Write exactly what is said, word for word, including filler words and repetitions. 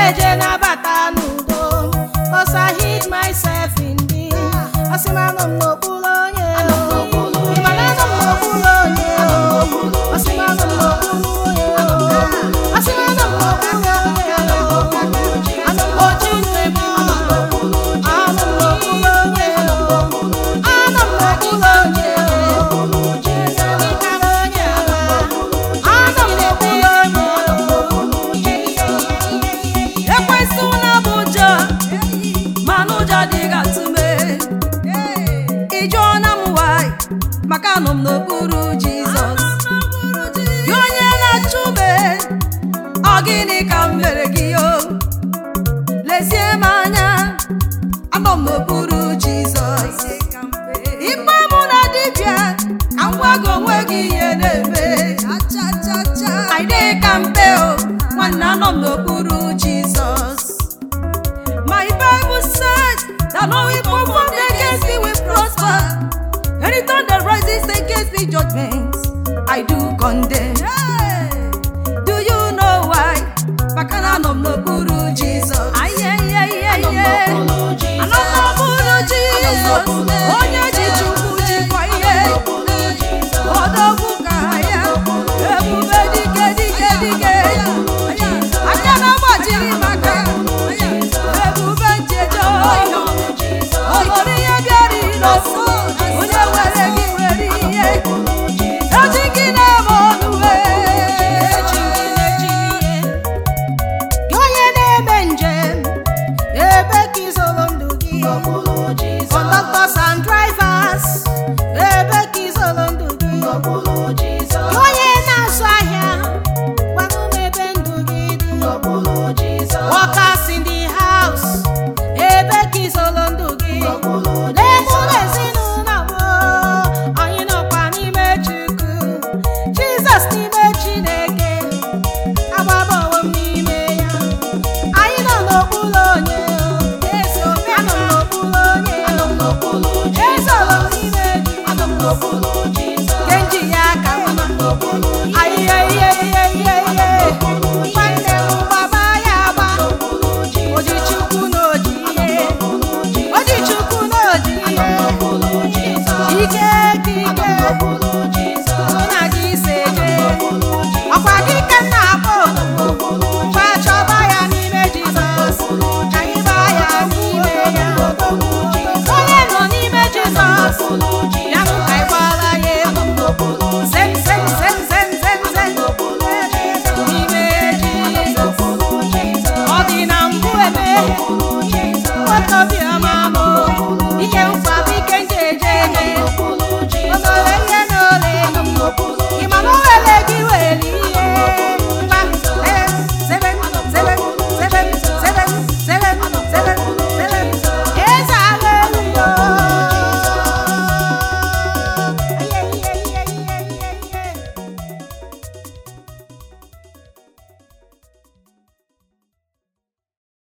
eje nabata n'udo. Cause I hid myself in thee. Asị m anọ m n'okpuru onye o. Ị ma na anọ m n'okpuru onye o. Asị m anọ m n'okpuru onye o. Asị m anọ m n'okpuru onye o. Anọ m oji nne m. Anọ m n'okpuru onye o. Anọ m n'okpuru onye o. Ịkara onye ọma. Anọ m n'okpuru onye o. Ekwensu na-abụja ma n'ụja adịghị atụ m. Ị jụọ na m why? Maka anọ m n'okpuru Jizọs. Gị onye na-achụ m, ọ gịnị ka m mere gị o? Lezie m anya, anọ m n'okpuru Jizọs. Ikpe mụ na dibịa ka m gwa gị onwe gị ihe na-eme. Anyị dị ka mbe o, nwanne anọ m n'okpuru Jizọs. My Bible said that no weapon formed against me will prosper. Any tongue that rises against me judgment, I do condemn. Do you know why? Maka na anọ m n'okpuru Jizọs. Anọ m n'okpuru Jizọs. Onye ji Chukwu jikwa ihe. Odogwu ka ya. Ebube dike dike dike. Aka na-agbajiri maka. Ebube nchedo. Ọgọdọ ihe bịara ịnọsọ. Onye nwere gị nwere ihe. Eji gị na-eme ọnụwe. Gị onye na-eme njem, ebe ka izoro ndụ gị. Conductors and drivers, ebe ka izoro ndụ gị. Gị onye na-azụ ahịa, gwanụ m ebe ndụ gị dị. Workers in the house, ebe ka izoro ndụ gị. N'ezinụlọ ezinụlọ m, anyị nọkwa n'ime Chukwu. Jizọs n'ime Chineke, agbabawo m n'ime ya. Anyị nọ n'okpuru onye o. Anọ m n'okpuru onye o. Ezoro m n'ime Jizọs. Kenji ya aka m.